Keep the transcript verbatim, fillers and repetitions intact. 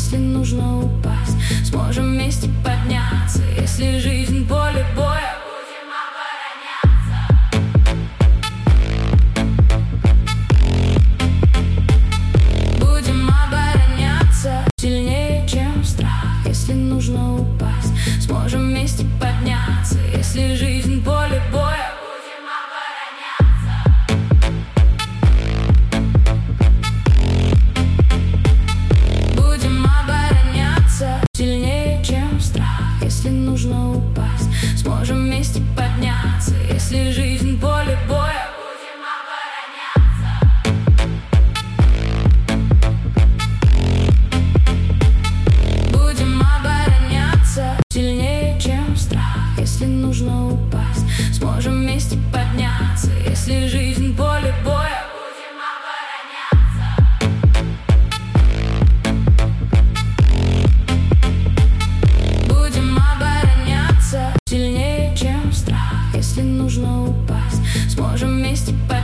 если нужно упасть, сможем вместе подняться. Если жизнь поле боя, будем обороняться. Будем обороняться сильнее, чем страх. Если нужно упасть, сможем вместе подняться. Если жизнь поле боя, будем обороняться. Будем обороняться сильнее, чем страх. Если нужно упасть, сможем вместе подняться. Если жизнь поле боя, будем обороняться. Будем обороняться сильнее, чем страх. Если нужно упасть, сможем вместе подняться. Если жизнь поле боя, будем обороняться. Будем обороняться сильнее, чем страх. Если нужно упасть, сможем вместе подняться.